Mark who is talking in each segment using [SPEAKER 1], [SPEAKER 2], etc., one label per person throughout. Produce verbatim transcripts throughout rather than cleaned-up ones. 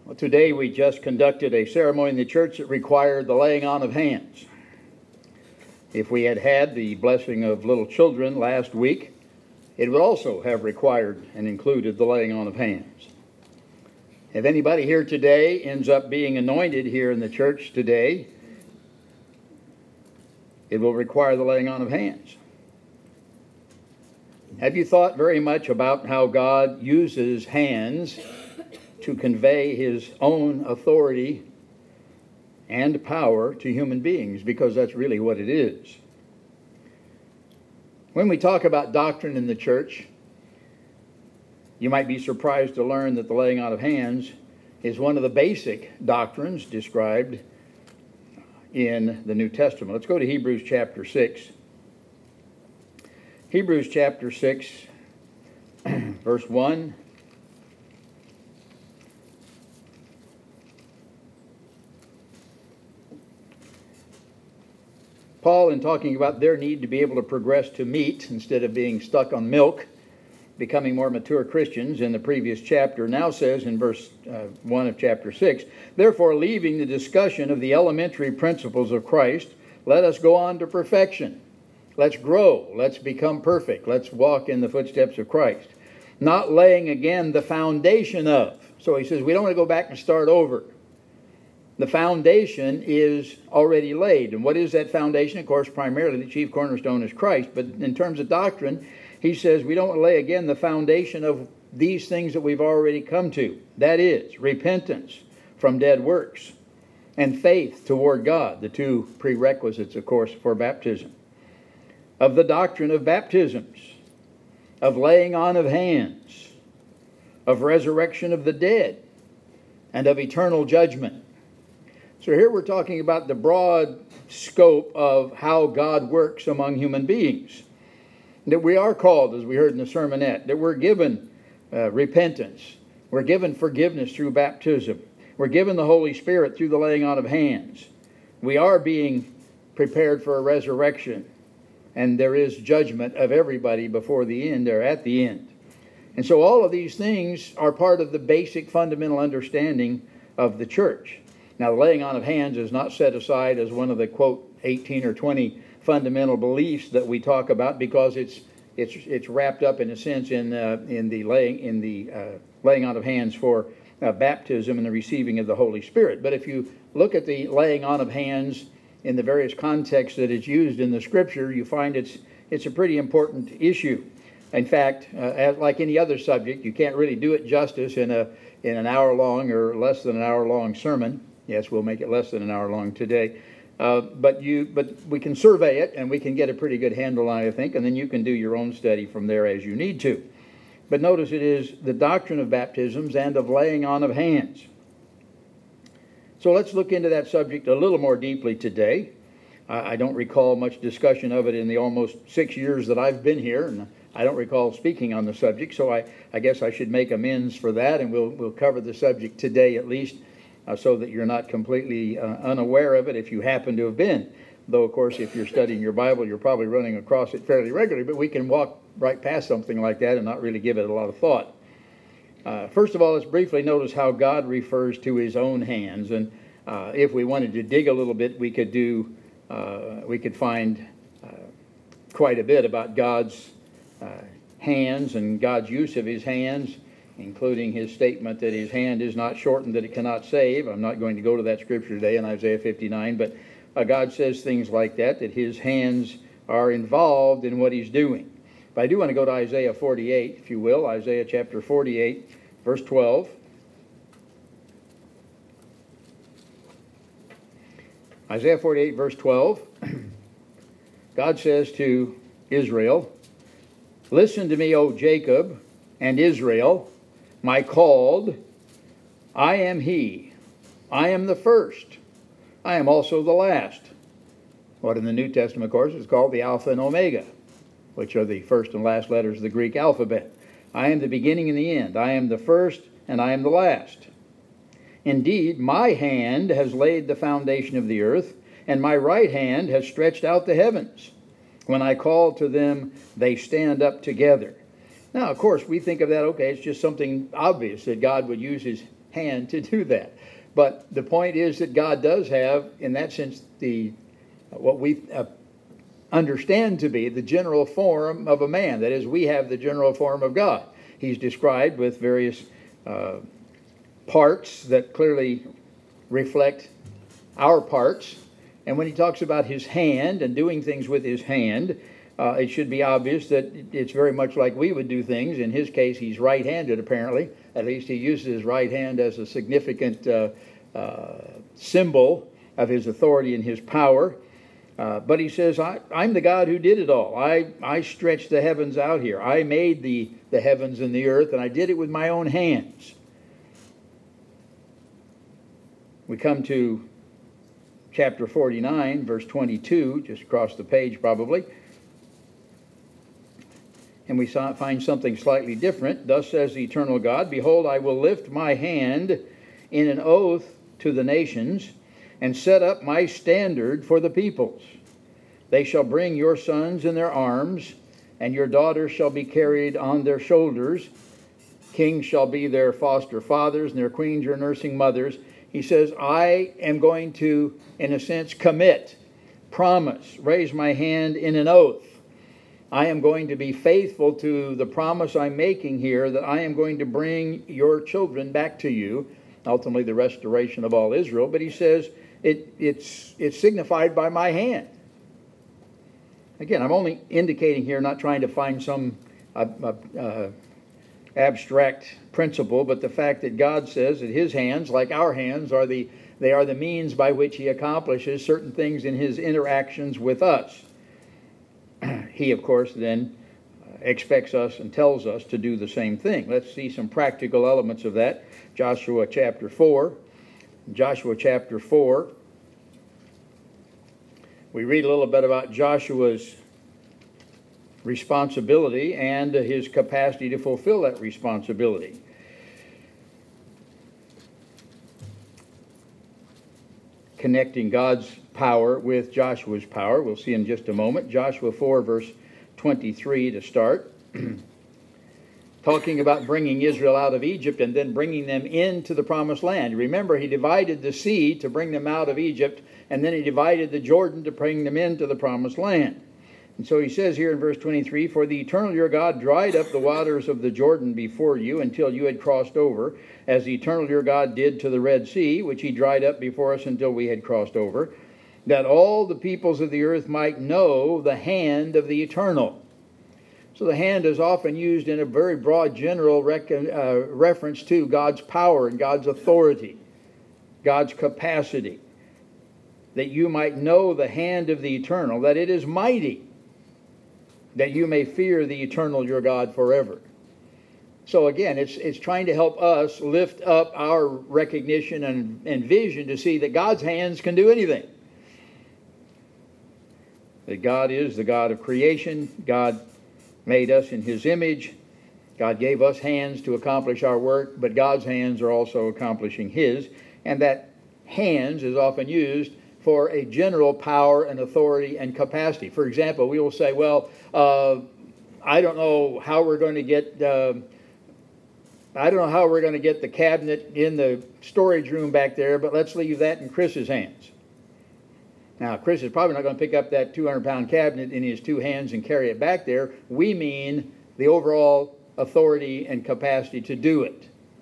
[SPEAKER 1] Well, today we just conducted a ceremony in the church that required the laying on of hands. If we had had the blessing of little children last week, it would also have required and included the laying on of hands. If anybody here today ends up being anointed here in the church today, it will require the laying on of hands. Have you thought very much about how God uses hands to convey his own authority and power to human beings? Because that's really what it is. When we talk about doctrine in the church, you might be surprised to learn that the laying on of hands is one of the basic doctrines described in the New Testament. Let's go to Hebrews chapter six. Hebrews chapter six, verse one. Paul, in talking about their need to be able to progress to meat instead of being stuck on milk, becoming more mature Christians in the previous chapter, now says in verse uh, one of chapter six, "Therefore, leaving the discussion of the elementary principles of Christ, let us go on to perfection." Let's grow. Let's become perfect. Let's walk in the footsteps of Christ. Not laying again the foundation of. So he says we don't want to go back and start over. The foundation is already laid. And what is that foundation? Of course, primarily the chief cornerstone is Christ. But in terms of doctrine, he says we don't lay again the foundation of these things that we've already come to. That is, repentance from dead works and faith toward God, the two prerequisites, of course, for baptism. Of the doctrine of baptisms, of laying on of hands, of resurrection of the dead, and of eternal judgment. So here we're talking about the broad scope of how God works among human beings. That we are called, as we heard in the sermonette, that we're given uh, repentance. We're given forgiveness through baptism. We're given the Holy Spirit through the laying on of hands. We are being prepared for a resurrection. And there is judgment of everybody before the end or at the end. And so all of these things are part of the basic fundamental understanding of the church. Now, the laying on of hands is not set aside as one of the, quote, eighteen or twenty fundamental beliefs that we talk about, because it's it's it's wrapped up in a sense in uh, in the laying in the uh, laying on of hands for uh, baptism and the receiving of the Holy Spirit. But if you look at the laying on of hands in the various contexts that it's used in the Scripture, you find it's it's a pretty important issue. In fact, uh, as, like any other subject, you can't really do it justice in a in an hour long or less than an hour long sermon. Yes, we'll make it less than an hour long today. Uh, but you, but we can survey it, and we can get a pretty good handle on it, I think, and then you can do your own study from there as you need to. But notice it is the doctrine of baptisms and of laying on of hands. So let's look into that subject a little more deeply today. I, I don't recall much discussion of it in the almost six years that I've been here, and I don't recall speaking on the subject, so I, I guess I should make amends for that, and we'll we'll cover the subject today at least, uh, so that you're not completely uh, unaware of it if you happen to have been. Though, of course, if you're studying your Bible, you're probably running across it fairly regularly, but we can walk right past something like that and not really give it a lot of thought. Uh, first of all, let's briefly notice how God refers to his own hands. And uh, if we wanted to dig a little bit, we could do, uh, we could find uh, quite a bit about God's uh, hands and God's use of his hands, including his statement that his hand is not shortened that it cannot save. I'm not going to go to that scripture today in Isaiah fifty-nine, but uh, God says things like that, that his hands are involved in what he's doing. But I do want to go to Isaiah forty-eight, if you will, Isaiah chapter forty-eight, verse twelve. Isaiah forty-eight, verse twelve. God says to Israel, "Listen to me, O Jacob and Israel, my called. I am he. I am the first. I am also the last." What in the New Testament, of course, is called the Alpha and Omega, which are the first and last letters of the Greek alphabet. I am the beginning and the end. I am the first and I am the last. Indeed, my hand has laid the foundation of the earth, and my right hand has stretched out the heavens. When I call to them, they stand up together. Now, of course, we think of that, okay, it's just something obvious that God would use his hand to do that. But the point is that God does have, in that sense, the what we uh, understand to be the general form of a man. That is, we have the general form of God. He's described with various uh, parts that clearly reflect our parts. And when he talks about his hand and doing things with his hand, uh, it should be obvious that it's very much like we would do things. In his case, he's right-handed, apparently. At least he uses his right hand as a significant uh, uh, symbol of his authority and his power. Uh, but he says, I, I'm the God who did it all. I, I stretched the heavens out here. I made the, the heavens and the earth, and I did it with my own hands. We come to chapter forty-nine, verse twenty-two, just across the page probably. And we saw, find something slightly different. Thus says the eternal God, behold, I will lift my hand in an oath to the nations, and set up my standard for the peoples. They shall bring your sons in their arms, and your daughters shall be carried on their shoulders. Kings shall be their foster fathers, and their queens your nursing mothers. He says, I am going to, in a sense, commit, promise, raise my hand in an oath. I am going to be faithful to the promise I'm making here, that I am going to bring your children back to you, ultimately the restoration of all Israel. But he says, it, it's, it's signified by my hand. Again, I'm only indicating here, not trying to find some uh, uh, abstract principle, but the fact that God says that his hands, like our hands, are the they are the means by which he accomplishes certain things in his interactions with us. He, of course, then expects us and tells us to do the same thing. Let's see some practical elements of that. Joshua chapter four. Joshua chapter four. We read a little bit about Joshua's responsibility and his capacity to fulfill that responsibility. Connecting God's power with Joshua's power. We'll see in just a moment. Joshua four, verse twenty-three to start. Talking about bringing Israel out of Egypt and then bringing them into the promised land. Remember, he divided the sea to bring them out of Egypt, and then he divided the Jordan to bring them into the promised land. And so he says here in verse twenty-three, for the eternal your God dried up the waters of the Jordan before you until you had crossed over, as the eternal your God did to the Red Sea, which he dried up before us until we had crossed over, that all the peoples of the earth might know the hand of the eternal. So the hand is often used in a very broad general rec- uh, reference to God's power and God's authority, God's capacity, that you might know the hand of the eternal, that it is mighty, that you may fear the eternal your God forever. So again, it's it's trying to help us lift up our recognition and, and vision to see that God's hands can do anything. That God is the God of creation. God made us in his image. God gave us hands to accomplish our work, but God's hands are also accomplishing his. And that hands is often used for a general power and authority and capacity. For example, we will say, well, uh, I don't know how we're going to get... Uh, I don't know how we're going to get the cabinet in the storage room back there, but let's leave that in Chris's hands. Now, Chris is probably not going to pick up that two hundred pound cabinet in his two hands and carry it back there. We mean the overall authority and capacity to do it.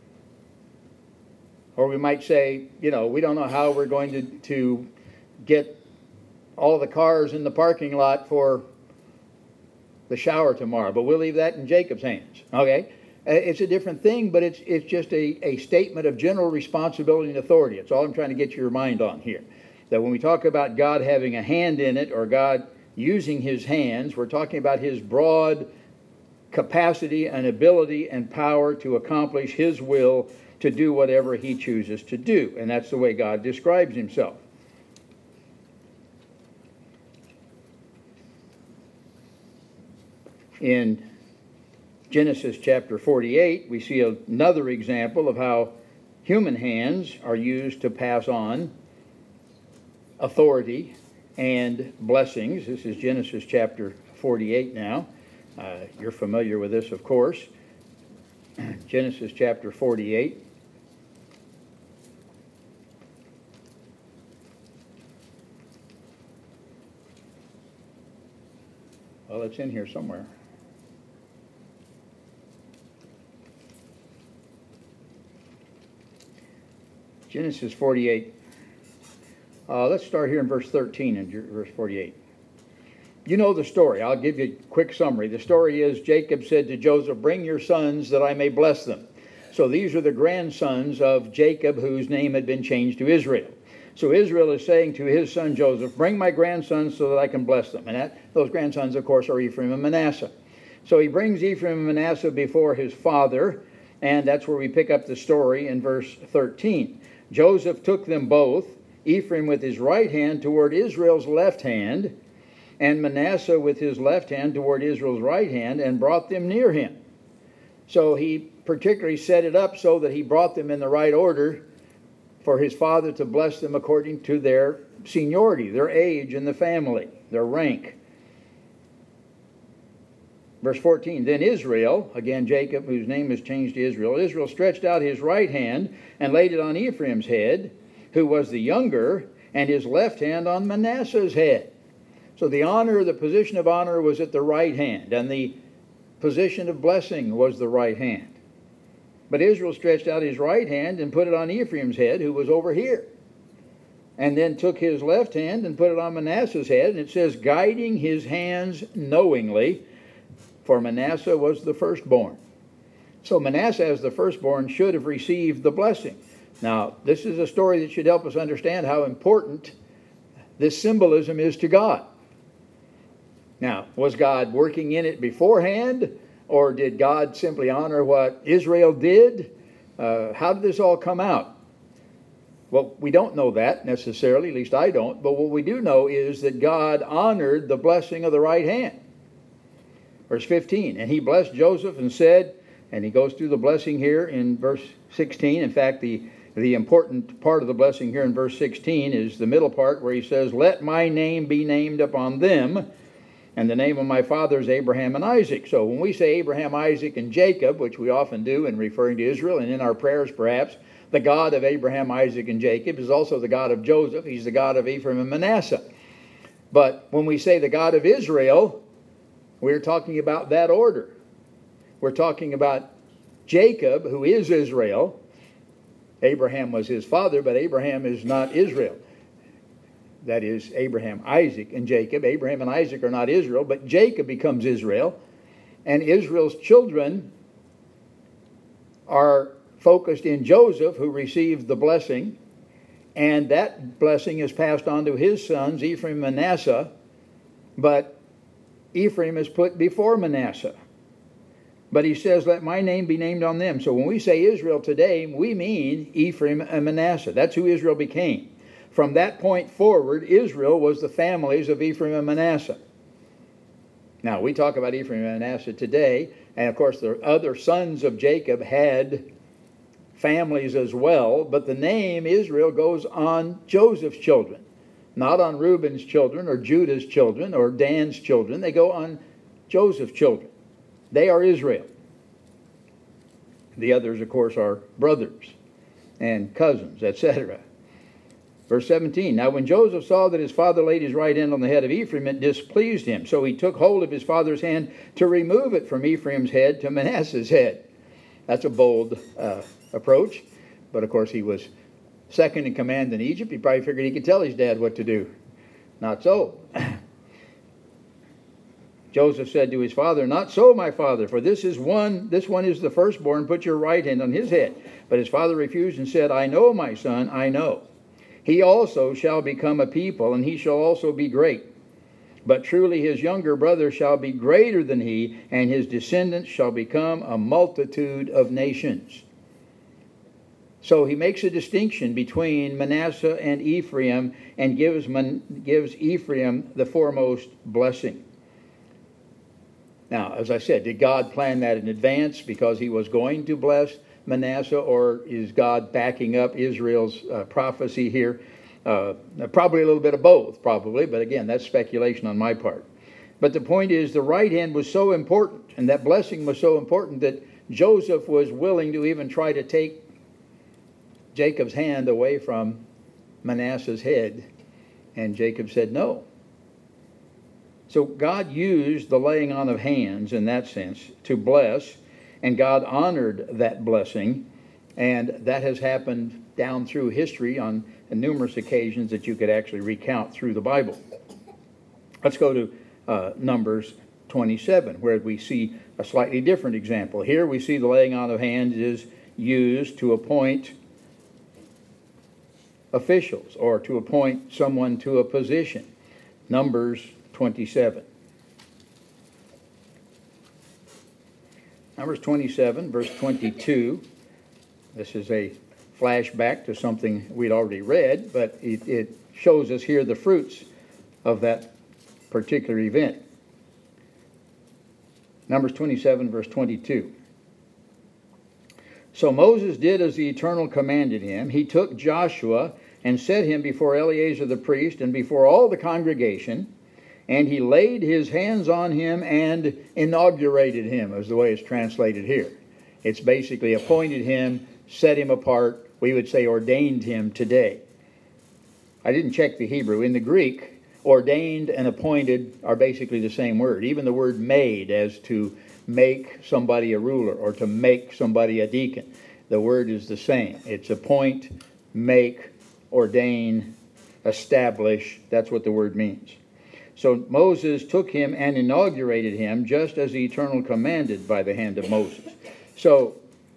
[SPEAKER 1] Or we might say, you know, we don't know how we're going to, to get all the cars in the parking lot for the shower tomorrow, but we'll leave that in Jacob's hands. Okay? It's a different thing, but it's it's just a, a statement of general responsibility and authority. It's all I'm trying to get your mind on here. That when we talk about God having a hand in it, or God using his hands, we're talking about his broad capacity and ability and power to accomplish his will, to do whatever he chooses to do. And that's the way God describes himself. In Genesis chapter forty-eight, we see another example of how human hands are used to pass on authority and blessings. This is Genesis chapter forty-eight now. Uh, you're familiar with this, of course. Genesis chapter forty-eight. Well, it's in here somewhere. Genesis forty-eight. Uh, let's start here in verse thirteen and verse forty-eight. You know the story. I'll give you a quick summary. The story is Jacob said to Joseph, bring your sons that I may bless them. So these are the grandsons of Jacob, whose name had been changed to Israel. So Israel is saying to his son Joseph, bring my grandsons so that I can bless them. And that, those grandsons, of course, are Ephraim and Manasseh. So he brings Ephraim and Manasseh before his father, and that's where we pick up the story in verse thirteen. Joseph took them both, Ephraim with his right hand toward Israel's left hand, and Manasseh with his left hand toward Israel's right hand, and brought them near him. So he particularly set it up so that he brought them in the right order for his father to bless them according to their seniority, their age in the family, their rank. Verse fourteen, then Israel, again Jacob, whose name is changed to Israel, Israel stretched out his right hand and laid it on Ephraim's head, who was the younger, and his left hand on Manasseh's head. So the honor, the position of honor was at the right hand, and the position of blessing was the right hand. But Israel stretched out his right hand and put it on Ephraim's head, who was over here. And then took his left hand and put it on Manasseh's head, and it says, guiding his hands knowingly, for Manasseh was the firstborn. So Manasseh, as the firstborn, should have received the blessing. Now, this is a story that should help us understand how important this symbolism is to God. Now, was God working in it beforehand, or did God simply honor what Israel did? Uh, how did this all come out? Well, we don't know that necessarily, at least I don't, but what we do know is that God honored the blessing of the right hand. Verse fifteen, and he blessed Joseph and said, and he goes through the blessing here in verse sixteen. In fact, the, the important part of the blessing here in verse sixteen is the middle part where he says, let my name be named upon them, and the name of my fathers Abraham and Isaac. So when we say Abraham, Isaac, and Jacob, which we often do in referring to Israel, and in our prayers perhaps, the God of Abraham, Isaac, and Jacob is also the God of Joseph. He's the God of Ephraim and Manasseh. But when we say the God of Israel, we're talking about that order. We're talking about Jacob, who is Israel. Abraham was his father, but Abraham is not Israel. That is Abraham, Isaac, and Jacob. Abraham and Isaac are not Israel, but Jacob becomes Israel. And Israel's children are focused in Joseph, who received the blessing. And that blessing is passed on to his sons, Ephraim and Manasseh. But Ephraim is put before Manasseh. But he says, let my name be named on them. So when we say Israel today, we mean Ephraim and Manasseh. That's who Israel became. From that point forward, Israel was the families of Ephraim and Manasseh. Now, we talk about Ephraim and Manasseh today, and of course the other sons of Jacob had families as well, but the name Israel goes on Joseph's children, not on Reuben's children or Judah's children or Dan's children. They go on Joseph's children. They are Israel. The others, of course, are brothers and cousins, et cetera. Verse seventeen, now when Joseph saw that his father laid his right hand on the head of Ephraim, it displeased him. So he took hold of his father's hand to remove it from Ephraim's head to Manasseh's head. That's a bold uh, approach. But of course he was second in command in Egypt. He probably figured he could tell his dad what to do. Not so. Joseph said to his father, not so, my father, for this is one, this one is the firstborn. Put your right hand on his head. But his father refused and said, I know, my son, I know. He also shall become a people, and he shall also be great. But truly his younger brother shall be greater than he, and his descendants shall become a multitude of nations. So he makes a distinction between Manasseh and Ephraim, and gives, Man, gives Ephraim the foremost blessing. Now, as I said, did God plan that in advance because he was going to bless Manasseh, or is God backing up Israel's uh, prophecy here? Uh, probably a little bit of both, probably, but again, that's speculation on my part. But the point is, the right hand was so important, and that blessing was so important, that Joseph was willing to even try to take Jacob's hand away from Manasseh's head, and Jacob said no. So God used the laying on of hands in that sense to bless, and God honored that blessing, and that has happened down through history on numerous occasions that you could actually recount through the Bible. Let's go to uh, Numbers twenty-seven, where we see a slightly different example. Here we see the laying on of hands is used to appoint officials or to appoint someone to a position. Numbers twenty-seven. Numbers twenty-seven, verse twenty-two. This is a flashback to something we'd already read, but it, it shows us here the fruits of that particular event. Numbers twenty-seven, verse twenty-two. So Moses did as the Eternal commanded him. He took Joshua and set him before Eleazar the priest and before all the congregation, and he laid his hands on him and inaugurated him, is the way it's translated here. It's basically appointed him, set him apart. We would say ordained him today. I didn't check the Hebrew. In the Greek, ordained and appointed are basically the same word. Even the word made, as to make somebody a ruler or to make somebody a deacon. The word is the same. It's appoint, make, ordain, establish. That's what the word means. So Moses took him and inaugurated him just as the Eternal commanded by the hand of Moses. So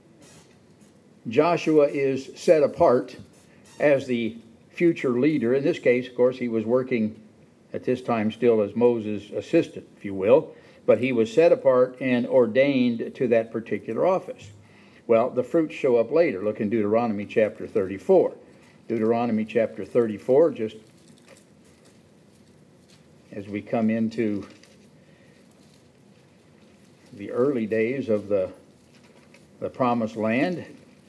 [SPEAKER 1] Joshua is set apart as the future leader. In this case, of course, he was working at this time still as Moses' assistant, if you will, but he was set apart and ordained to that particular office. Well, the fruits show up later. Look in Deuteronomy chapter thirty-four. Deuteronomy chapter thirty-four, just as we come into the early days of the, the promised land.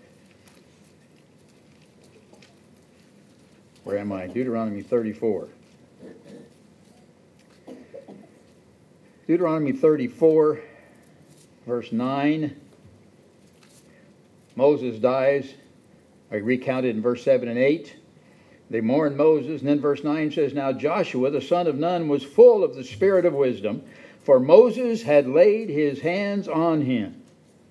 [SPEAKER 1] Where am I? Deuteronomy thirty-four. Deuteronomy thirty-four, verse nine. Moses dies. I recounted in verse seven and eight. They mourn Moses. And then verse nine says, Now Joshua, the son of Nun, was full of the spirit of wisdom, for Moses had laid his hands on him.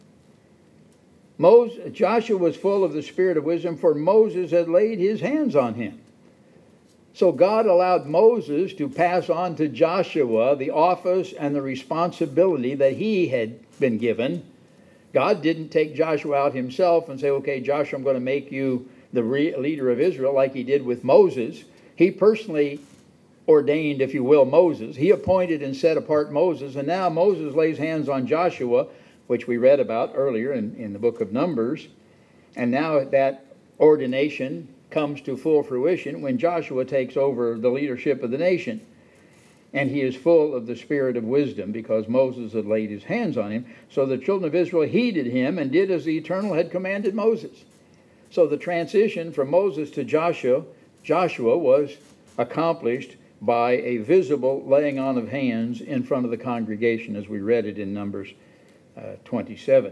[SPEAKER 1] Moses, Joshua was full of the spirit of wisdom, for Moses had laid his hands on him. So God allowed Moses to pass on to Joshua the office and the responsibility that he had been given. God didn't take Joshua out himself and say, okay, Joshua, I'm going to make you the re- leader of Israel like he did with Moses. He personally ordained, if you will, Moses. He appointed and set apart Moses, and now Moses lays hands on Joshua, which we read about earlier in, in the book of Numbers. And now that ordination comes to full fruition when Joshua takes over the leadership of the nation. And he is full of the spirit of wisdom because Moses had laid his hands on him. So the children of Israel heeded him and did as the Eternal had commanded Moses. So the transition from Moses to Joshua, Joshua was accomplished by a visible laying on of hands in front of the congregation, as we read it in Numbers uh, twenty-seven.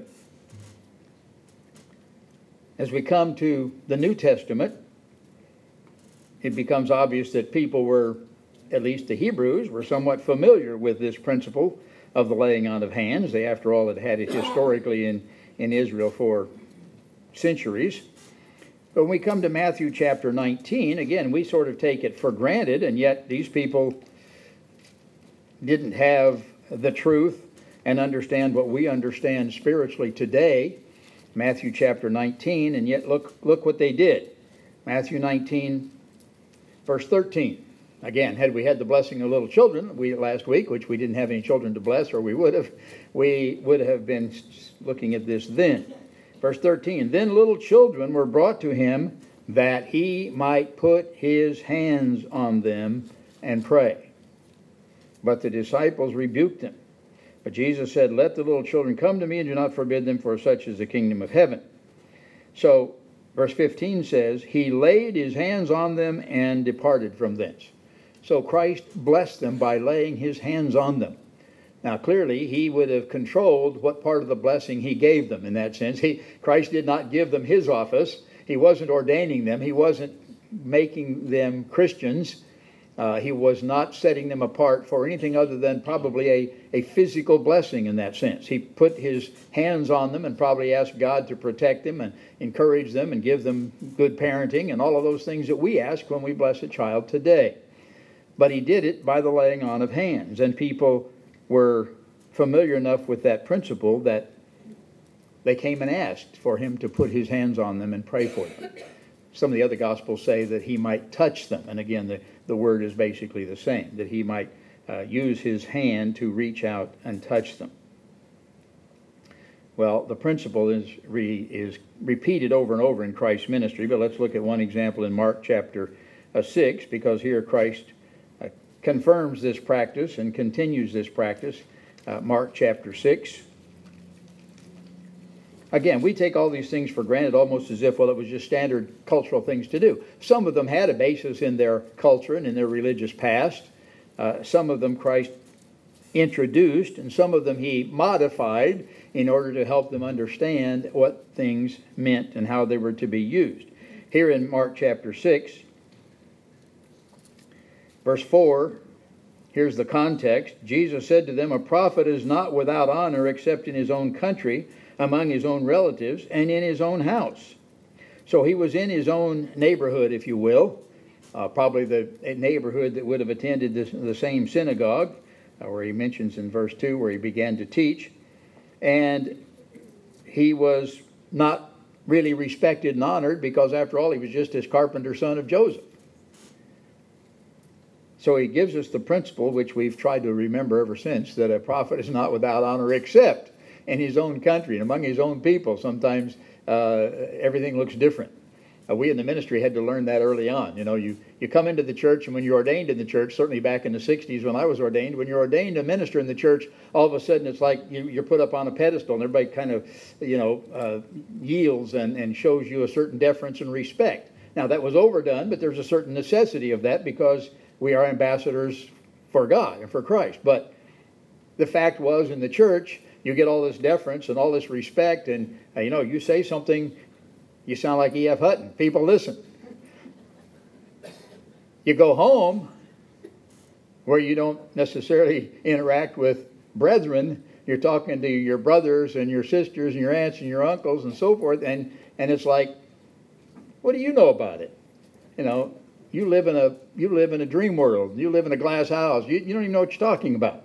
[SPEAKER 1] As we come to the New Testament, it becomes obvious that people were, at least the Hebrews, were somewhat familiar with this principle of the laying on of hands. They, after all, had had it historically in, in Israel for centuries. But when we come to Matthew chapter nineteen, again, we sort of take it for granted, and yet these people didn't have the truth and understand what we understand spiritually today. Matthew chapter nineteen, and yet look, look what they did. Matthew nineteen, verse thirteen. Again, had we had the blessing of little children we last week, which we didn't have any children to bless, or we would have, we would have been looking at this then. Verse thirteen, Then little children were brought to him that he might put his hands on them and pray. But the disciples rebuked them. But Jesus said, Let the little children come to me and do not forbid them, for such is the kingdom of heaven. So, verse fifteen says, He laid his hands on them and departed from thence. So Christ blessed them by laying his hands on them. Now, clearly, he would have controlled what part of the blessing he gave them in that sense. He, Christ did not give them his office. He wasn't ordaining them. He wasn't making them Christians. Uh, he was not setting them apart for anything other than probably a, a physical blessing in that sense. He put his hands on them and probably asked God to protect them and encourage them and give them good parenting and all of those things that we ask when we bless a child today. But he did it by the laying on of hands, and people were familiar enough with that principle that they came and asked for him to put his hands on them and pray for them. Some of the other Gospels say that he might touch them. And again, the, the word is basically the same, that he might uh, use his hand to reach out and touch them. Well, the principle is, re, is repeated over and over in Christ's ministry, but let's look at one example in Mark chapter uh, six, because here Christ uh, confirms this practice and continues this practice. Uh, Mark chapter six. Again, we take all these things for granted almost as if, well, it was just standard cultural things to do. Some of them had a basis in their culture and in their religious past. Uh, some of them Christ introduced, and some of them he modified in order to help them understand what things meant and how they were to be used. Here in Mark chapter six, verse four, here's the context. Jesus said to them, "A prophet is not without honor except in his own country, among his own relatives, and in his own house." So he was in his own neighborhood, if you will, uh, probably the neighborhood that would have attended this, the same synagogue, uh, where he mentions in verse two, where he began to teach. And he was not really respected and honored because, after all, he was just this carpenter's son of Joseph. So he gives us the principle, which we've tried to remember ever since, that a prophet is not without honor except in his own country and among his own people. Sometimes uh, everything looks different. Uh, we in the ministry had to learn that early on. You know, you, you come into the church, and when you're ordained in the church, certainly back in the sixties when I was ordained, when you're ordained to minister in the church, all of a sudden it's like you, you're put up on a pedestal, and everybody kind of, you know, uh, yields and, and shows you a certain deference and respect. Now, that was overdone, but there's a certain necessity of that because we are ambassadors for God and for Christ. But the fact was, in the church, you get all this deference and all this respect, and uh, you know, you say something, you sound like E F Hutton. People listen. You go home, where you don't necessarily interact with brethren. You're talking to your brothers and your sisters and your aunts and your uncles and so forth, and and it's like, what do you know about it? You know, you live in a you live in a dream world. You live in a glass house. You, you don't even know what you're talking about.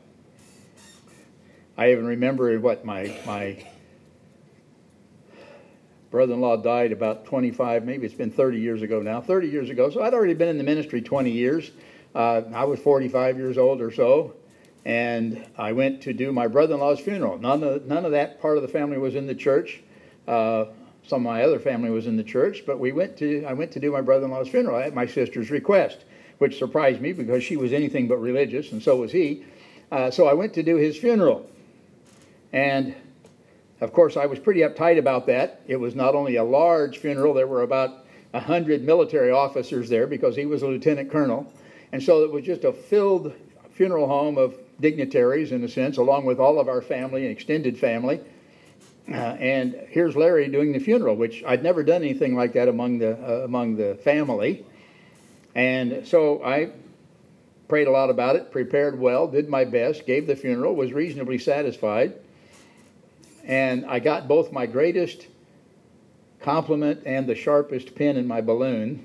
[SPEAKER 1] I even remember what my my brother-in-law died about twenty-five, maybe it's been thirty years ago now, thirty years ago. So I'd already been in the ministry twenty years. Uh, I was forty-five years old or so, and I went to do my brother-in-law's funeral. None of none of that part of the family was in the church. Uh, some of my other family was in the church, but we went to I went to do my brother-in-law's funeral at my sister's request, which surprised me because she was anything but religious, and so was he. Uh, so I went to do his funeral. And, of course, I was pretty uptight about that. It was not only a large funeral, there were about a hundred military officers there because he was a lieutenant colonel. And so it was just a filled funeral home of dignitaries, in a sense, along with all of our family and extended family. Uh, and here's Larry doing the funeral, which I'd never done anything like that among the, uh, among the family. And so I prayed a lot about it, prepared well, did my best, gave the funeral, was reasonably satisfied. And I got both my greatest compliment and the sharpest pin in my balloon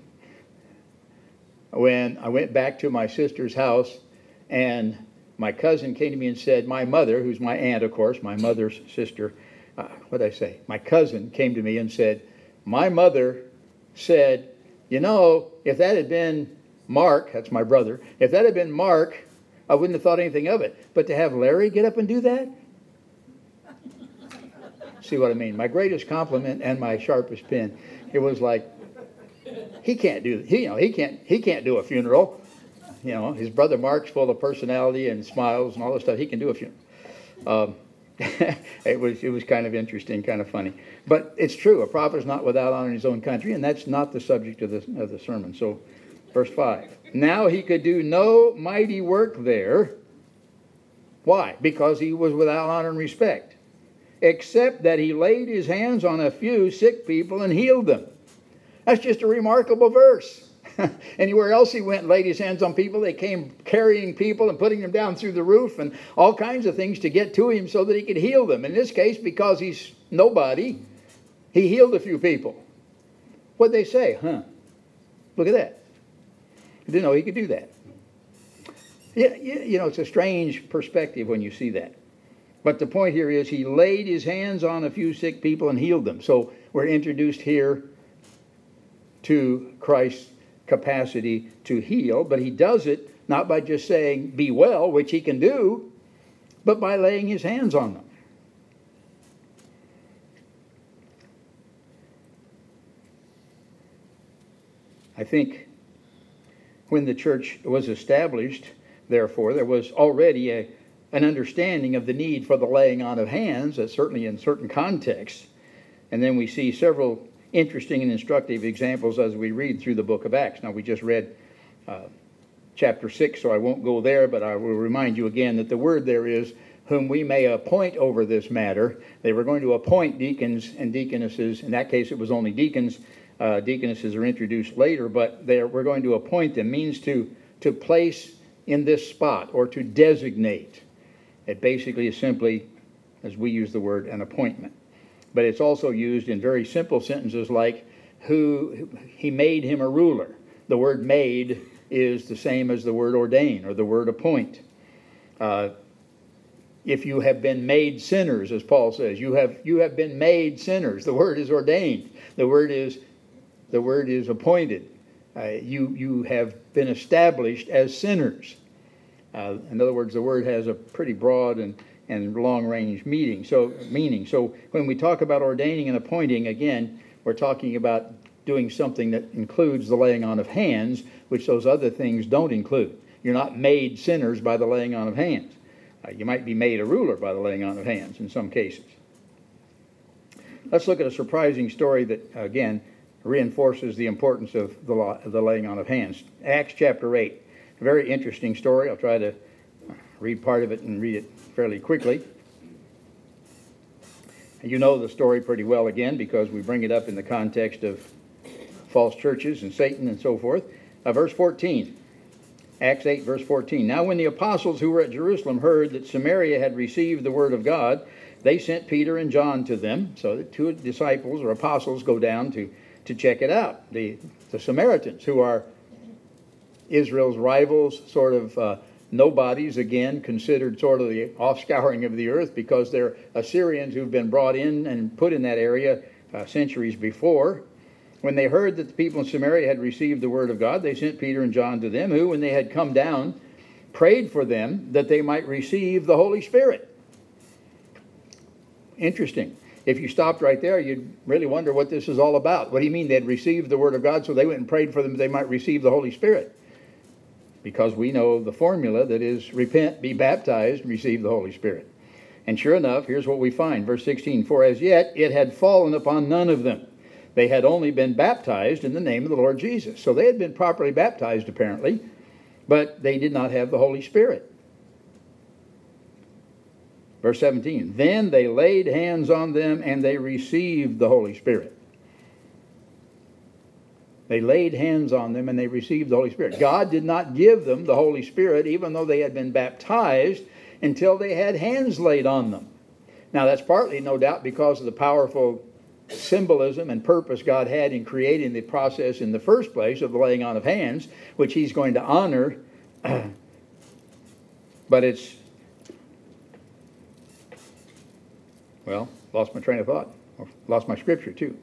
[SPEAKER 1] when I went back to my sister's house, and my cousin came to me and said, my mother, who's my aunt, of course, my mother's sister, uh, what did I say? My cousin came to me and said, my mother said, you know, if that had been Mark, that's my brother, if that had been Mark, I wouldn't have thought anything of it. But to have Larry get up and do that? See what I mean? My greatest compliment and my sharpest pin. It was like, he can't do he you know he can't he can't do a funeral. You know, his brother Mark's full of personality and smiles and all this stuff. He can do a funeral. Um, it was it was kind of interesting, kind of funny. But it's true. A prophet is not without honor in his own country, and that's not the subject of the of the sermon. So, verse five. Now he could do no mighty work there. Why? Because he was without honor and respect. Except that he laid his hands on a few sick people and healed them. That's just a remarkable verse. Anywhere else he went and laid his hands on people, they came carrying people and putting them down through the roof and all kinds of things to get to him so that he could heal them. In this case, because he's nobody, he healed a few people. What'd they say? Huh? Look at that. I didn't know he could do that. Yeah, you know, it's a strange perspective when you see that. But the point here is he laid his hands on a few sick people and healed them. So we're introduced here to Christ's capacity to heal, but he does it not by just saying, be well, which he can do, but by laying his hands on them. I think when the church was established, therefore, there was already a, an understanding of the need for the laying on of hands, uh, certainly in certain contexts. And then we see several interesting and instructive examples as we read through the book of Acts. Now, we just read uh, chapter six, so I won't go there, but I will remind you again that the word there is, whom we may appoint over this matter. They were going to appoint deacons and deaconesses. In that case, it was only deacons. Uh, deaconesses are introduced later, but we're going to appoint them. Means to, to place in this spot or to designate. It basically is simply, as we use the word, an appointment. But it's also used in very simple sentences like, who he made him a ruler. The word made is the same as the word ordain or the word appoint. Uh, if you have been made sinners, as Paul says, you have you have been made sinners. The word is ordained. The word is the word is appointed. Uh, you you have been established as sinners. Uh, in other words, the word has a pretty broad and and long-range meaning. So meaning. So when we talk about ordaining and appointing, again, we're talking about doing something that includes the laying on of hands, which those other things don't include. You're not made sinners by the laying on of hands. Uh, you might be made a ruler by the laying on of hands in some cases. Let's look at a surprising story that, again, reinforces the importance of the, law, of the laying on of hands. Acts chapter eight. A very interesting story. I'll try to read part of it and read it fairly quickly. You know the story pretty well again because we bring it up in the context of false churches and Satan and so forth. Uh, verse fourteen. Acts eight, verse fourteen. Now when the apostles who were at Jerusalem heard that Samaria had received the word of God, they sent Peter and John to them. So the two disciples or apostles go down to, to check it out. The, the Samaritans, who are Israel's rivals, sort of uh, nobodies, again, considered sort of the offscouring of the earth because they're Assyrians who've been brought in and put in that area uh, centuries before. When they heard that the people in Samaria had received the word of God, they sent Peter and John to them, who, when they had come down, prayed for them that they might receive the Holy Spirit. Interesting. If you stopped right there, you'd really wonder what this is all about. What do you mean they'd received the word of God, so they went and prayed for them that they might receive the Holy Spirit? Because we know the formula that is repent, be baptized, and receive the Holy Spirit. And sure enough, here's what we find. Verse sixteen, for as yet it had fallen upon none of them. They had only been baptized in the name of the Lord Jesus. So they had been properly baptized, apparently, but they did not have the Holy Spirit. Verse seventeen, then they laid hands on them and they received the Holy Spirit. They laid hands on them and they received the Holy Spirit. God did not give them the Holy Spirit, even though they had been baptized, until they had hands laid on them. Now that's partly, no doubt, because of the powerful symbolism and purpose God had in creating the process in the first place of the laying on of hands, which he's going to honor. But it's, well, lost my train of thought. Or lost my scripture too.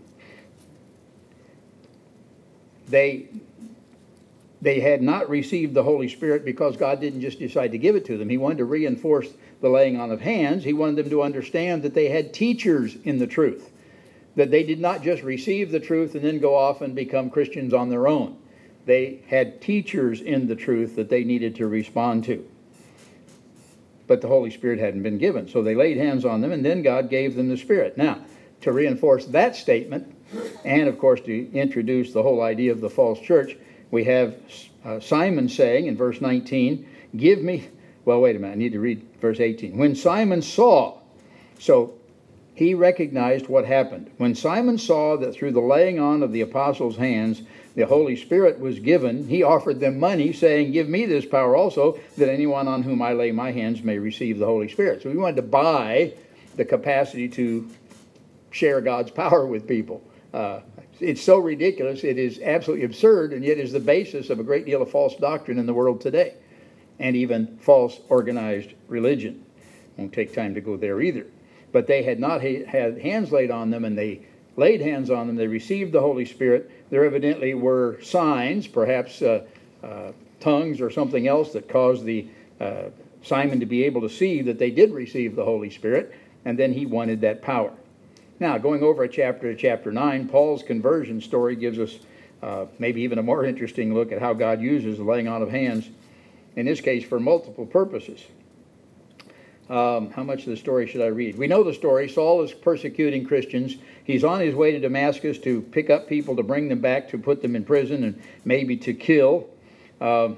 [SPEAKER 1] They, they had not received the Holy Spirit because God didn't just decide to give it to them. He wanted to reinforce the laying on of hands. He wanted them to understand that they had teachers in the truth. That they did not just receive the truth and then go off and become Christians on their own. They had teachers in the truth that they needed to respond to. But the Holy Spirit hadn't been given. So they laid hands on them and then God gave them the Spirit. Now, to reinforce that statement, and of course to introduce the whole idea of the false church, we have uh, Simon saying in verse nineteen, give me, well wait a minute, I need to read verse eighteen. When Simon saw, so he recognized what happened. When Simon saw that through the laying on of the apostles' hands the Holy Spirit was given, he offered them money, saying, "Give me this power also, that anyone on whom I lay my hands may receive the Holy Spirit." So he wanted to buy the capacity to share God's power with people. Uh, it's so ridiculous, it is absolutely absurd, and yet is the basis of a great deal of false doctrine in the world today, and even false organized religion. Won't take time to go there either. But they had not ha- had hands laid on them, and they laid hands on them. They received the Holy Spirit. There evidently were signs, perhaps uh, uh, tongues or something else, that caused the uh, Simon to be able to see that they did receive the Holy Spirit, and then he wanted that power. Now, going over a chapter to chapter nine, Paul's conversion story gives us uh, maybe even a more interesting look at how God uses the laying on of hands, in this case for multiple purposes. Um, how much of the story should I read? We know the story. Saul is persecuting Christians. He's on his way to Damascus to pick up people, to bring them back, to put them in prison, and maybe to kill. Um,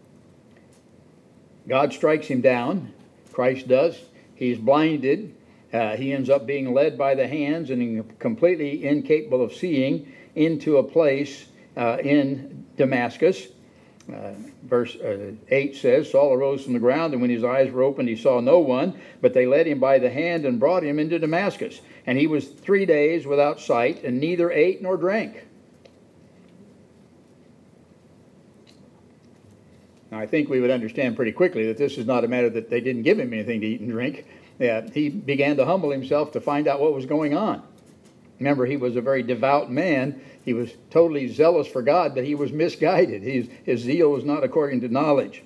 [SPEAKER 1] God strikes him down. Christ does. He's blinded. Uh, he ends up being led by the hands and completely incapable of seeing into a place uh, in Damascus. Uh, verse uh, eight says, Saul arose from the ground, and when his eyes were opened, he saw no one, but they led him by the hand and brought him into Damascus. And he was three days without sight, and neither ate nor drank. Now, I think we would understand pretty quickly that this is not a matter that they didn't give him anything to eat and drink. Yeah, he began to humble himself to find out what was going on. Remember, he was a very devout man. He was totally zealous for God, but he was misguided. His, his zeal was not according to knowledge.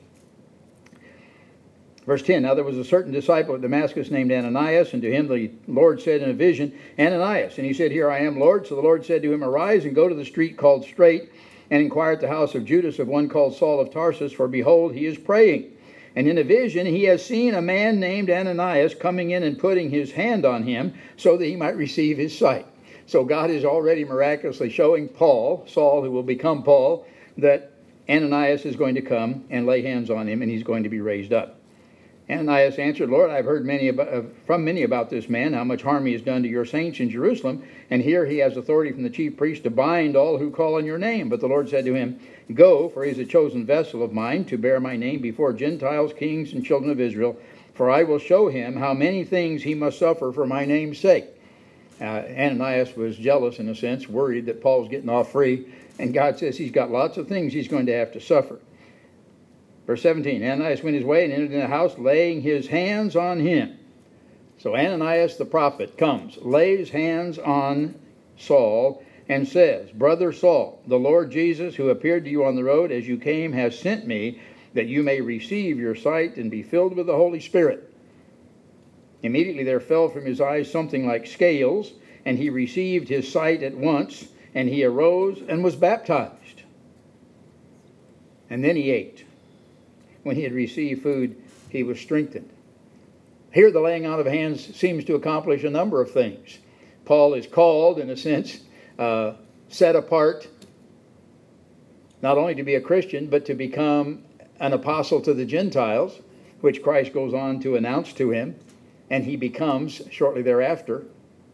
[SPEAKER 1] Verse ten, now there was a certain disciple at Damascus named Ananias, and to him the Lord said in a vision, Ananias. And he said, Here I am, Lord. So the Lord said to him, Arise and go to the street called Straight, and inquire at the house of Judas of one called Saul of Tarsus, for behold, he is praying. And in a vision he has seen a man named Ananias coming in and putting his hand on him so that he might receive his sight. So God is already miraculously showing Paul, Saul, who will become Paul, that Ananias is going to come and lay hands on him, and he's going to be raised up. Ananias answered, Lord, I've heard many about, from many about this man, how much harm he has done to your saints in Jerusalem, and here he has authority from the chief priest to bind all who call on your name. But the Lord said to him, Go, for he is a chosen vessel of mine to bear my name before Gentiles, kings, and children of Israel, for I will show him how many things he must suffer for my name's sake. Uh, Ananias was jealous, in a sense, worried that Paul's getting off free, and God says he's got lots of things he's going to have to suffer. Verse seventeen, Ananias went his way and entered in the house, laying his hands on him. So Ananias the prophet comes, lays hands on Saul, and says, Brother Saul, the Lord Jesus, who appeared to you on the road as you came, has sent me, that you may receive your sight and be filled with the Holy Spirit. Immediately there fell from his eyes something like scales, and he received his sight at once, and he arose and was baptized. And then he ate. When he had received food, he was strengthened. Here the laying on of hands seems to accomplish a number of things. Paul is called, in a sense, uh, set apart, not only to be a Christian, but to become an apostle to the Gentiles, which Christ goes on to announce to him, and he becomes shortly thereafter.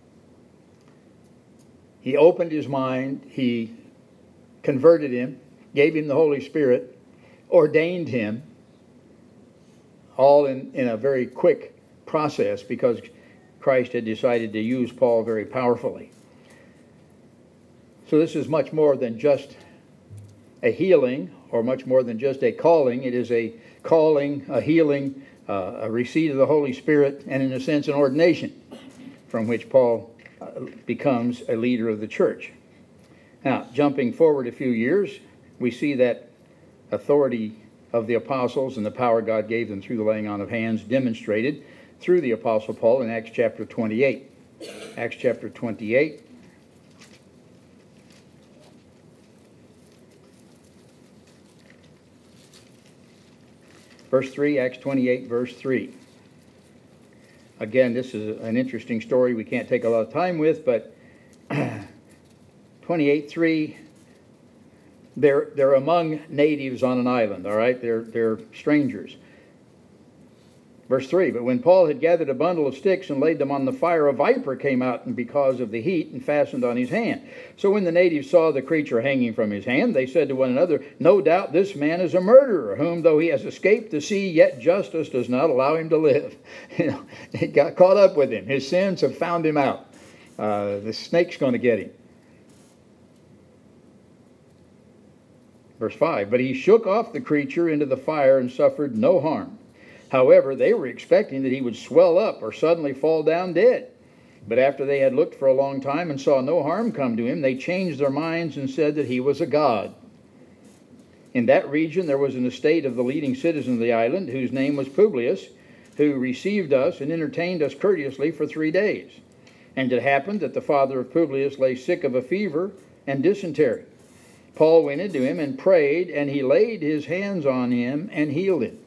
[SPEAKER 1] He opened his mind, he converted him, gave him the Holy Spirit, ordained him, all in, in a very quick process, because Christ had decided to use Paul very powerfully. So this is much more than just a healing, or much more than just a calling. It is a calling, a healing, uh, a receipt of the Holy Spirit, and in a sense an ordination, from which Paul uh, becomes a leader of the church. Now, jumping forward a few years, we see that authority of the apostles and the power God gave them through the laying on of hands demonstrated through the Apostle Paul in Acts chapter twenty-eight. Acts chapter twenty-eight. Verse three, Acts twenty-eight, verse three. Again, this is an interesting story we can't take a lot of time with, but twenty-eight three, they're, they're among natives on an island, all right? They're, they're strangers. Verse three, but when Paul had gathered a bundle of sticks and laid them on the fire, a viper came out and because of the heat and fastened on his hand. So when the natives saw the creature hanging from his hand, they said to one another, no doubt this man is a murderer, whom though he has escaped the sea, yet justice does not allow him to live. You know, it got caught up with him. His sins have found him out. Uh, the snake's going to get him. Verse five, but he shook off the creature into the fire and suffered no harm. However, they were expecting that he would swell up or suddenly fall down dead. But after they had looked for a long time and saw no harm come to him, they changed their minds and said that he was a god. In that region there was an estate of the leading citizen of the island, whose name was Publius, who received us and entertained us courteously for three days. And it happened that the father of Publius lay sick of a fever and dysentery. Paul went into him and prayed, and he laid his hands on him and healed him.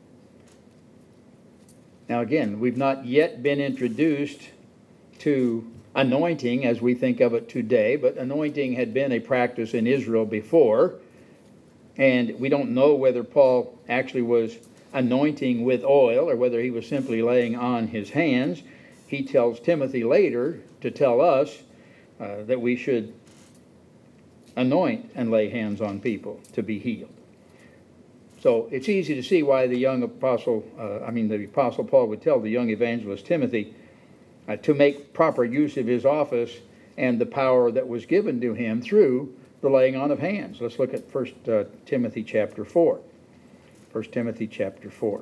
[SPEAKER 1] Now again, we've not yet been introduced to anointing as we think of it today, but anointing had been a practice in Israel before, and we don't know whether Paul actually was anointing with oil or whether he was simply laying on his hands. He tells Timothy later to tell us uh, that we should anoint and lay hands on people to be healed. So it's easy to see why the young apostle, uh, I mean the apostle Paul would tell the young evangelist Timothy uh, to make proper use of his office and the power that was given to him through the laying on of hands. Let's look at First uh, Timothy chapter four. First Timothy chapter four.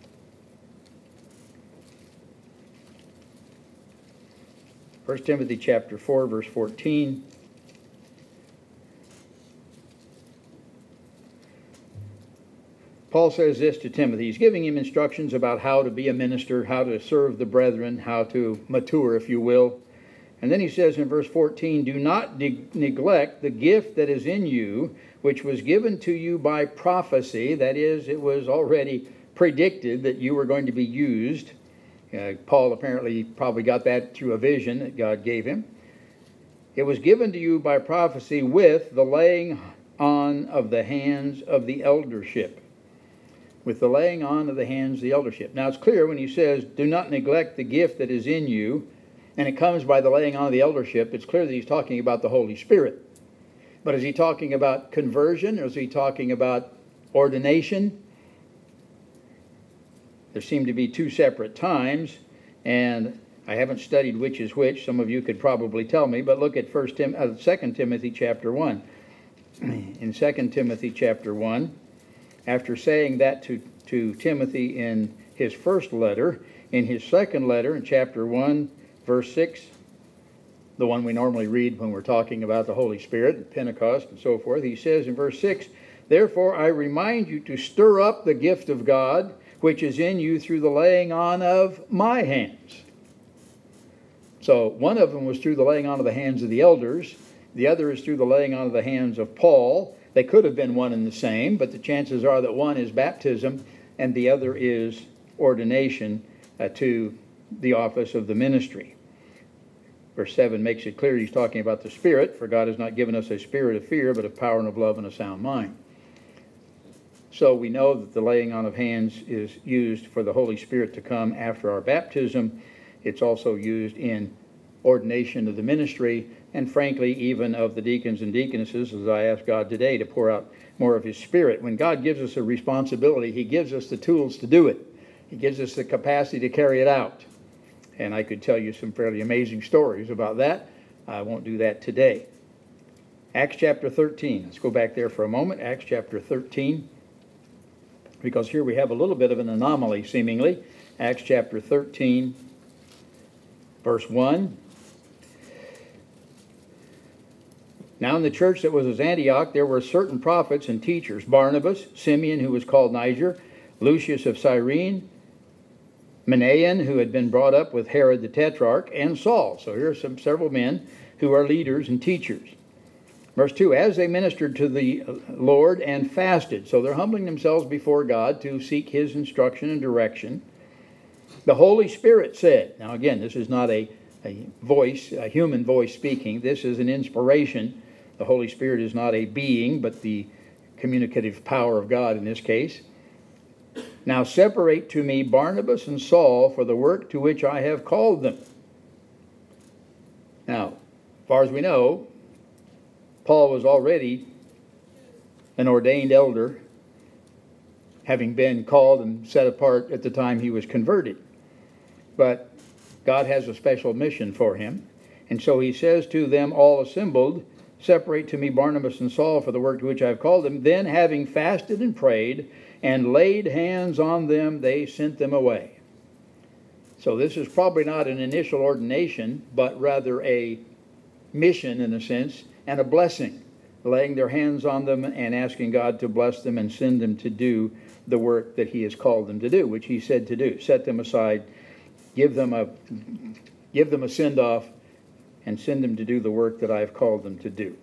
[SPEAKER 1] First Timothy chapter four, verse fourteen. Paul says this to Timothy. He's giving him instructions about how to be a minister, how to serve the brethren, how to mature, if you will. And then he says in verse fourteen, do not de- neglect the gift that is in you, which was given to you by prophecy. That is, it was already predicted that you were going to be used. Uh, Paul apparently probably got that through a vision that God gave him. It was given to you by prophecy with the laying on of the hands of the eldership. With the laying on of the hands of the eldership. Now it's clear when he says, do not neglect the gift that is in you, and it comes by the laying on of the eldership, it's clear that he's talking about the Holy Spirit. But is he talking about conversion, or is he talking about ordination? There seem to be two separate times, and I haven't studied which is which. Some of you could probably tell me, but look at First Tim- uh, Second Timothy chapter one. In Second Timothy chapter one, after saying that to, to Timothy in his first letter, in his second letter, in chapter one, verse six, the one we normally read when we're talking about the Holy Spirit, and Pentecost, and so forth, he says in verse six, therefore I remind you to stir up the gift of God, which is in you through the laying on of my hands. So one of them was through the laying on of the hands of the elders. The other is through the laying on of the hands of Paul. They could have been one and the same, but the chances are that one is baptism and the other is ordination uh, to the office of the ministry. Verse seven makes it clear he's talking about the Spirit, for God has not given us a spirit of fear, but of power and of love and a sound mind. So we know that the laying on of hands is used for the Holy Spirit to come after our baptism. It's also used in ordination of the ministry, and frankly, even of the deacons and deaconesses, as I ask God today to pour out more of His Spirit. When God gives us a responsibility, He gives us the tools to do it. He gives us the capacity to carry it out. And I could tell you some fairly amazing stories about that. I won't do that today. Acts chapter thirteen. Let's go back there for a moment. Acts chapter thirteen. Because here we have a little bit of an anomaly, seemingly. Acts chapter thirteen, verse one. Now in the church that was at Antioch, there were certain prophets and teachers, Barnabas, Simeon, who was called Niger, Lucius of Cyrene, Manaen, who had been brought up with Herod the Tetrarch, and Saul. So here are some several men who are leaders and teachers. Verse two, as they ministered to the Lord and fasted. So they're humbling themselves before God to seek His instruction and direction. The Holy Spirit said, now again, this is not a, a voice, a human voice speaking. This is an inspiration. The Holy Spirit is not a being, but the communicative power of God in this case. Now separate to me Barnabas and Saul for the work to which I have called them. Now, as far as we know, Paul was already an ordained elder, having been called and set apart at the time he was converted. But God has a special mission for him. And so he says to them all assembled, separate to me Barnabas and Saul for the work to which I have called them. Then, having fasted and prayed and laid hands on them, they sent them away. So this is probably not an initial ordination, but rather a mission in a sense, and a blessing, laying their hands on them and asking God to bless them and send them to do the work that he has called them to do, which he said to do. Set them aside, give them a give them a send-off, and send them to do the work that I have called them to do.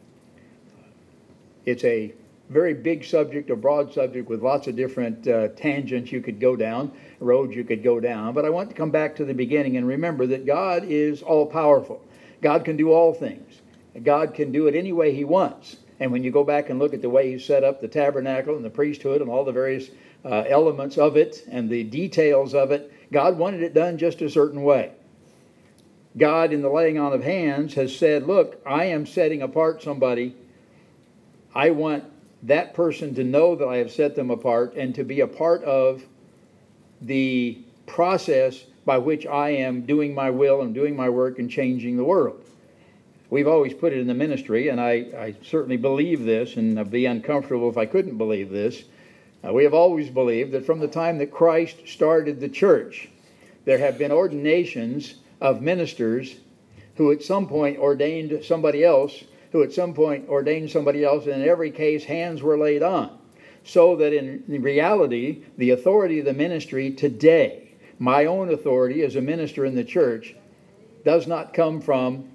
[SPEAKER 1] It's a very big subject, a broad subject with lots of different uh, tangents you could go down, roads you could go down. But I want to come back to the beginning and remember that God is all-powerful. God can do all things. God can do it any way he wants. And when you go back and look at the way he set up the tabernacle and the priesthood and all the various uh, elements of it and the details of it, God wanted it done just a certain way. God, in the laying on of hands, has said, look, I am setting apart somebody. I want that person to know that I have set them apart and to be a part of the process by which I am doing my will and doing my work and changing the world. We've always put it in the ministry, and I, I certainly believe this, and I'd be uncomfortable if I couldn't believe this. Uh, we have always believed that from the time that Christ started the church, there have been ordinations of ministers who at some point ordained somebody else, who at some point ordained somebody else, and in every case hands were laid on. So that in reality, the authority of the ministry today, my own authority as a minister in the church, does not come from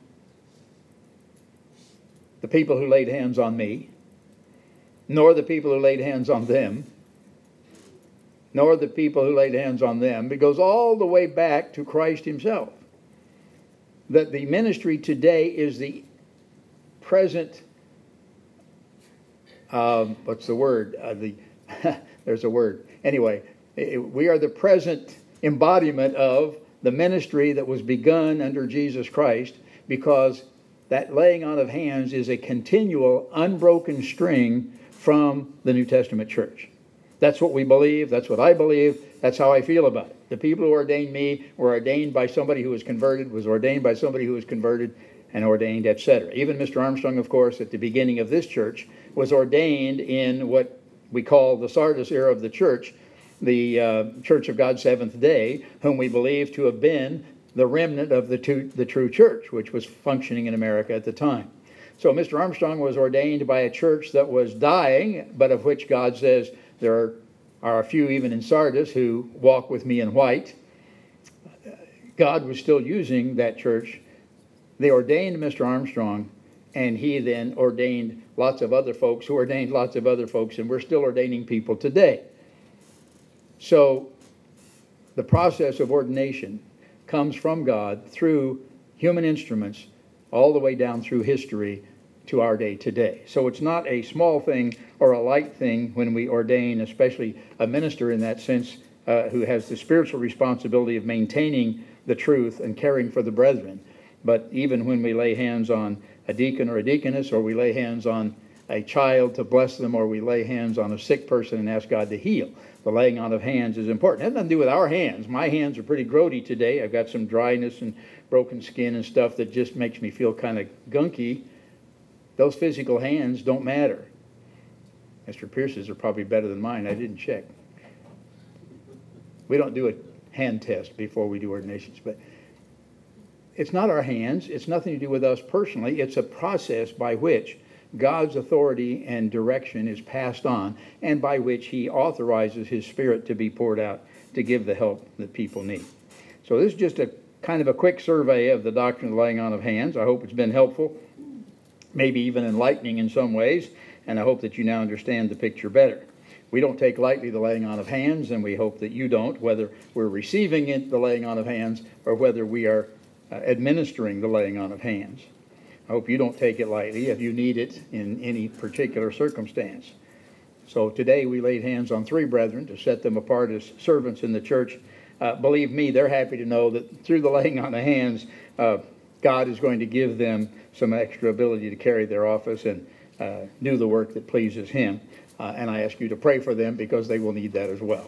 [SPEAKER 1] the people who laid hands on me, nor the people who laid hands on them, nor the people who laid hands on them. It goes all the way back to Christ himself. That the ministry today is the present, um, what's the word? Uh, the there's a word. Anyway, it, we are the present embodiment of the ministry that was begun under Jesus Christ, because that laying on of hands is a continual, unbroken string from the New Testament church. That's what we believe. That's what I believe. That's how I feel about it. The people who ordained me were ordained by somebody who was converted, was ordained by somebody who was converted, and ordained, et cetera. Even Mister Armstrong, of course, at the beginning of this church, was ordained in what we call the Sardis era of the church, the uh, Church of God Seventh Day, whom we believe to have been the remnant of the, two, the true church, which was functioning in America at the time. So Mister Armstrong was ordained by a church that was dying, but of which God says there are, are a few even in Sardis who walk with me in white. God was still using that church. They ordained Mister Armstrong, and he then ordained lots of other folks who ordained lots of other folks, and we're still ordaining people today. So the process of ordination comes from God through human instruments all the way down through history to our day today. So it's not a small thing or a light thing when we ordain, especially a minister in that sense, uh, who has the spiritual responsibility of maintaining the truth and caring for the brethren. But even when we lay hands on a deacon or a deaconess, or we lay hands on a child to bless them, or we lay hands on a sick person and ask God to heal, the laying on of hands is important. It has nothing to do with our hands. My hands are pretty grody today. I've got some dryness and broken skin and stuff that just makes me feel kind of gunky. Those physical hands don't matter. Mister Pierce's are probably better than mine. I didn't check. We don't do a hand test before we do ordinations, but it's not our hands. It's nothing to do with us personally. It's a process by which God's authority and direction is passed on, and by which he authorizes his Spirit to be poured out to give the help that people need. So this is just a kind of a quick survey of the doctrine of the laying on of hands. I hope it's been helpful, maybe even enlightening in some ways, and I hope that you now understand the picture better. We don't take lightly the laying on of hands, and we hope that you don't, whether we're receiving it, the laying on of hands, or whether we are uh, administering the laying on of hands. I hope you don't take it lightly if you need it in any particular circumstance. So today we laid hands on three brethren to set them apart as servants in the church. Uh, believe me, they're happy to know that through the laying on of hands, uh, God is going to give them some extra ability to carry their office and uh, do the work that pleases Him. Uh, and I ask you to pray for them because they will need that as well.